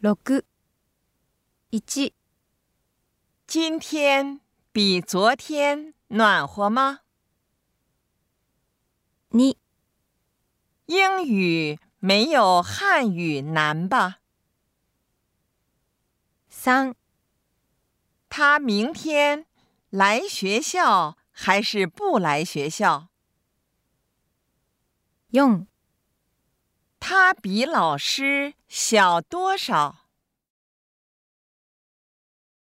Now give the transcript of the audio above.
6、1、 今天比昨天暖和吗？ 2、 英语没有汉语难吧？ 3、 他明天来学校还是不来学校？ 4、 他比老师小多少？